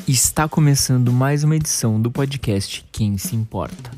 Está começando mais uma edição do podcast Quem Se Importa.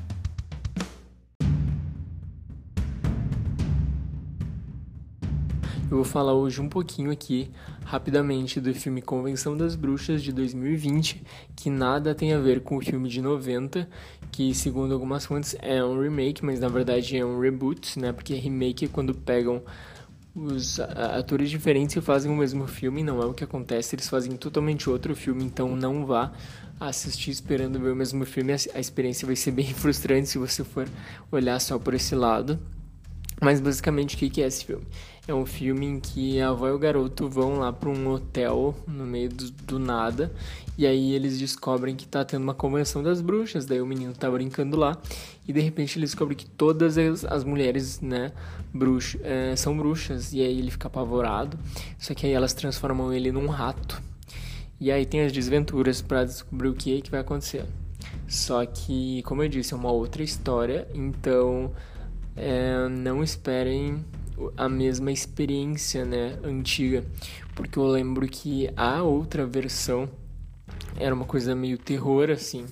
Eu vou falar hoje um pouquinho aqui, rapidamente, do filme Convenção das Bruxas de 2020, que nada tem a ver com o filme de 90, que segundo algumas fontes é um remake, mas na verdade é um reboot, né? Porque remake é quando pegam os atores diferentes e fazem o mesmo filme, não é o que acontece, eles fazem totalmente outro filme, então não vá assistir esperando ver o mesmo filme, a experiência vai ser bem frustrante se você for olhar só por esse lado. Mas basicamente o que é esse filme? É um filme em que a avó e o garoto vão lá para um hotel no meio do nada, e aí eles descobrem que tá tendo uma convenção das bruxas, daí o menino tá brincando lá, e de repente ele descobre que todas as mulheres, né, são bruxas, e aí ele fica apavorado, só que aí elas transformam ele num rato, e aí tem as desventuras para descobrir o que vai acontecer. Só que, como eu disse, é uma outra história, então não esperem a mesma experiência, né, antiga, porque eu lembro que a outra versão era uma coisa meio terror, assim,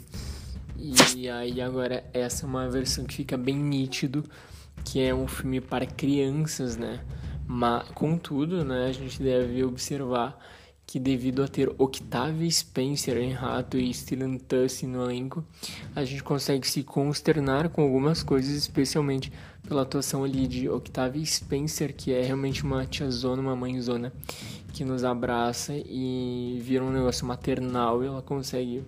e aí agora essa é uma versão que fica bem nítido, que é um filme para crianças, né, mas contudo, né, a gente deve observar que devido a ter Octavia Spencer em Rato e Stellan Tucci no elenco, a gente consegue se consternar com algumas coisas, especialmente pela atuação ali de Octavia Spencer, que é realmente uma tiazona, uma mãezona, que nos abraça e vira um negócio maternal, e ela consegue,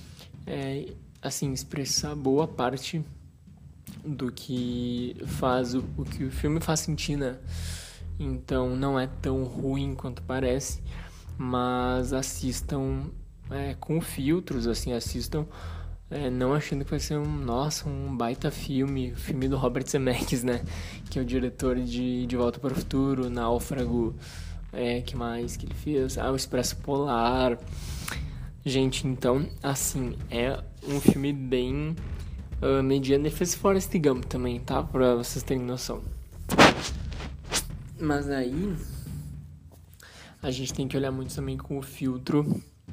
assim, expressar boa parte do que faz o que o filme faz sentir, né? Então não é tão ruim quanto parece, mas assistam com filtros, assim, assistam não achando que vai ser um baita filme, o filme do Robert Zemeckis, né, que é o diretor de Volta para o Futuro, Náufrago, que mais que ele fez? O Expresso Polar. Gente, então, assim, é um filme bem mediano, e fez Forrest Gump também, tá, pra vocês terem noção. Mas aí a gente tem que olhar muito também com o filtro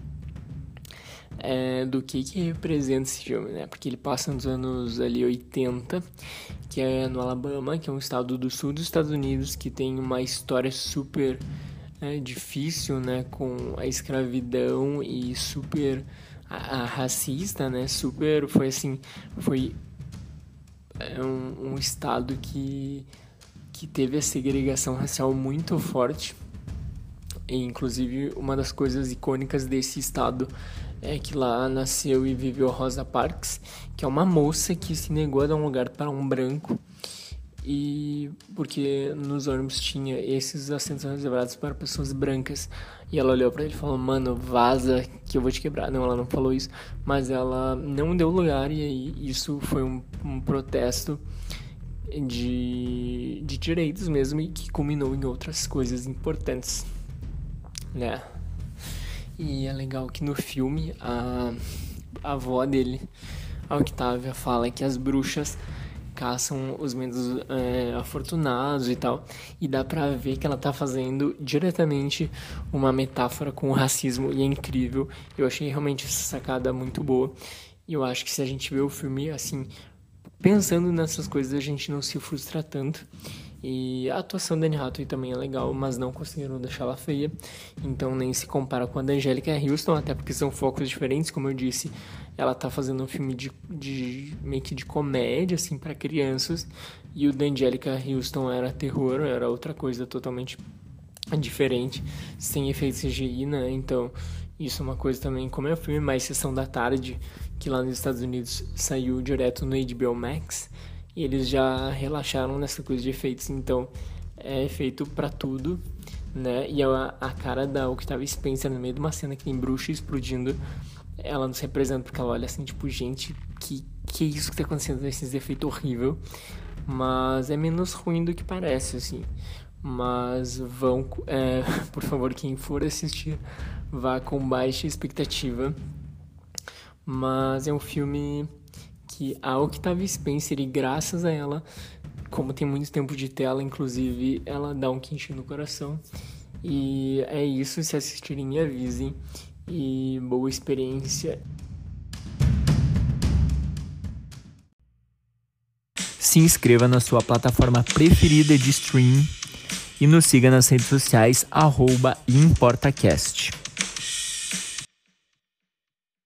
do que representa esse filme, né? Porque ele passa nos anos ali 80, que é no Alabama, que é um estado do sul dos Estados Unidos, que tem uma história super difícil, né? Com a escravidão e super racista, né? Foi um estado que teve a segregação racial muito forte. E, inclusive, uma das coisas icônicas desse estado é que lá nasceu e viveu Rosa Parks, que é uma moça que se negou a dar um lugar para um branco, e porque nos ônibus tinha esses assentos reservados para pessoas brancas, e ela olhou para ele e falou: mano, vaza que eu vou te quebrar. Não, ela não falou isso, mas ela não deu lugar, e aí isso foi um protesto de direitos mesmo, e que culminou em outras coisas importantes, né? E é legal que no filme a avó dele, a Octavia, fala que as bruxas caçam os menos afortunados e tal, e dá pra ver que ela tá fazendo diretamente uma metáfora com o racismo, e é incrível. Eu achei realmente essa sacada muito boa, e eu acho que se a gente vê o filme assim, pensando nessas coisas, a gente não se frustra tanto. E a atuação da Anne Hathaway também é legal, mas não conseguiram deixar ela feia, então nem se compara com a da Anjelica Huston, até porque são focos diferentes. Como eu disse, ela tá fazendo um filme meio que de comédia, assim, para crianças, e o da Anjelica Huston era terror, era outra coisa totalmente diferente, sem efeitos CGI, né? Então isso é uma coisa também. Como é um filme mais sessão da tarde, que lá nos Estados Unidos saiu direto no HBO Max, eles já relaxaram nessa coisa de efeitos, então é efeito pra tudo, né? E a cara da Octavia Spencer no meio de uma cena que tem bruxa explodindo, ela nos representa, porque ela olha assim, tipo, gente, que é isso que tá acontecendo, esses efeitos horrível, mas é menos ruim do que parece, assim. Mas por favor, quem for assistir, vá com baixa expectativa. Mas é um filme que a Octavia Spencer, e graças a ela, como tem muito tempo de tela, inclusive, ela dá um quentinho no coração. E é isso, se assistirem, me avisem. e boa experiência. Se inscreva na sua plataforma preferida de stream e nos siga nas redes sociais @ImportaCast.